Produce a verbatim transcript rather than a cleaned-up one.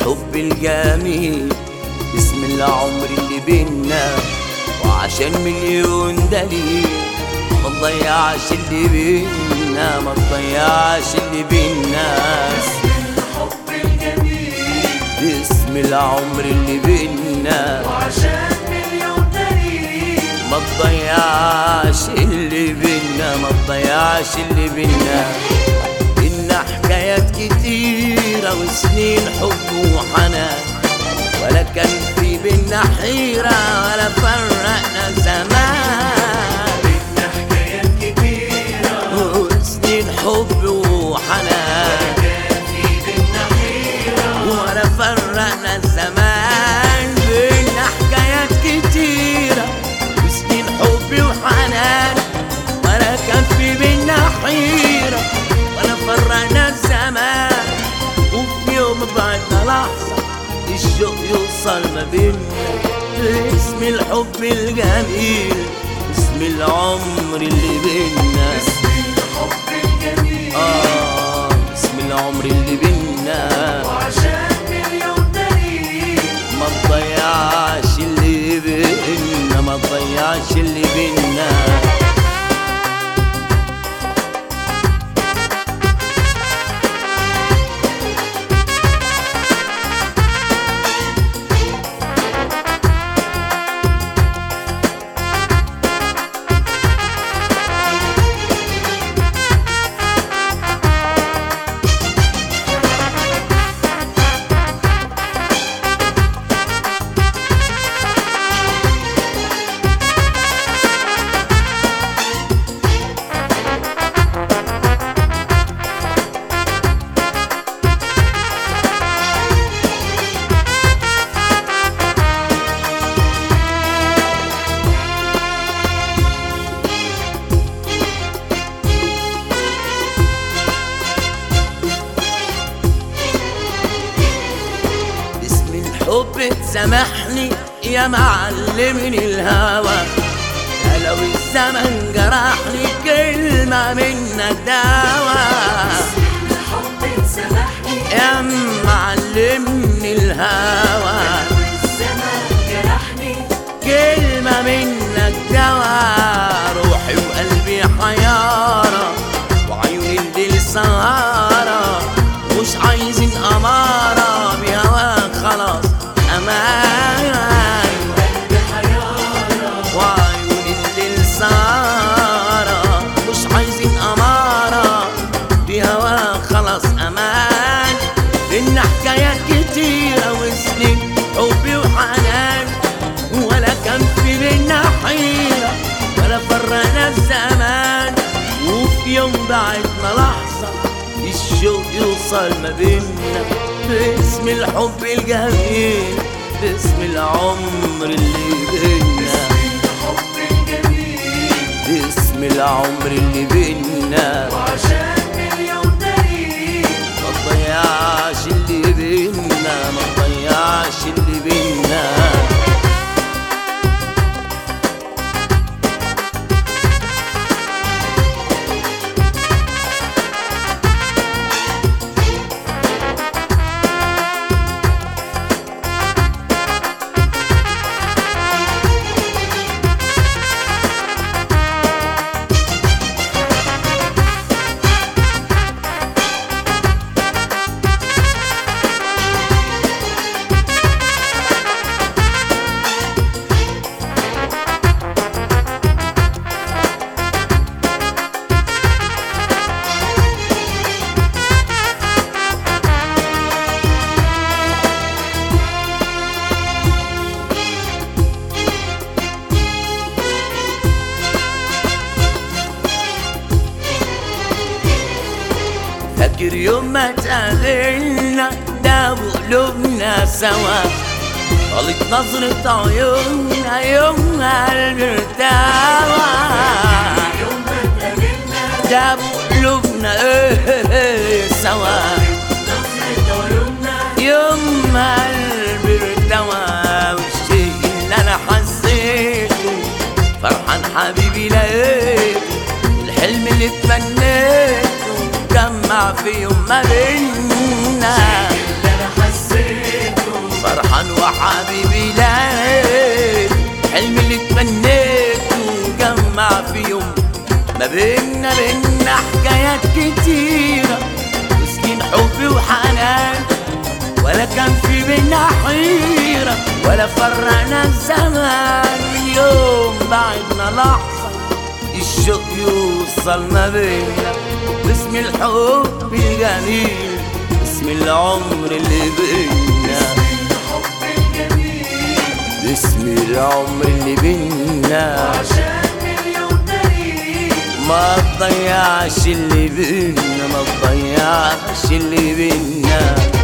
الحب الجميل، اسم العمر اللي بينا، وعشان مليون دليل ما تضيعش اللي بينا، ما تضيعش اللي بينا. اسم الحب الجميل، اسم العمر اللي بينا، وعشان مليون دليل ما تضيعش اللي بينا، ما تضيعش اللي بينا. إنا حكايات كتيرة وسنين حب وحنان، ولا كان في بينا حيرة ولا فرقنا زمان. إنا حكايات كتيرة وسنين حب وحنان، كان في بينا حيرة ولا فرقنا زمان. بينا حكايات كتيرة وسنين حب وحنان، ولا كان في بينا حيرة ولا فرقنا الزمان. وفي يوم بعدنا لحظة الشوق يوصل ما بينا، اسم الحب الجميل، اسم العمر اللي بينا. اسم الحب الجميل، آه اسم العمر اللي بينا، وعشان مليون دليل ما تضيعش اللي بينا، ما تضيعش اللي بينا. الحب تسامحني يا معلمني الهوى، يا لو الزمن جرحني كلمة منك دوا. الحب تسامحني يا معلمني الهوى، والزمن جرحني كلمة منك دوا. روحي وقلبي حيارة وعيوني الليل سهارة، مش عايزين أمارة بهواك خلاص أمان. قلبي حيارة وعيوني الليل سهارة، مش عايزين أمارة بهواك خلاص أمان. إن حكايات كتيرة وسنين حبي وحنان، ولا كان في بينا حيرة ولا فرقنا الزمان. وفي يوم بعدنا لحظة الشوق يوصل ما بينا، باسم الحب الجميل، باسم العمر اللي بينا. الحب الجميل، باسم العمر اللي بينا، وعشان مليون دليل ما تضيعش اللي بينا، ما تضيعش اللي بينا. فاكر يوم ما تقابلنا ده قلوبنا سوا، طالت نظرة عيوننا يوم قلبي ارتوى. يوم ما اتقابلنا ده قلوبنا ايه سوا، نظرة عيوننا يوم قلبي ارتوى. والشيء اللي انا حسيته فرحان حبيبي لقيته، الحلم اللي اتمنيته جمع في يوم ما بينا. اللي انا حسيته بينا بينا حكايات كتيرة وسنين حب وحنان، ولا كان في بينا حيرة ولا فرقنا الزمان. من يوم بعدنا لحظة الشوق يوصل ما بينا، باسم الحب الجميل باسم العمر اللي بينا، الحب الجميل باسم العمر اللي بينا. عشان مليون تاريخ ما تضيعش اللي بينا، ما تضيعش اللي بينا.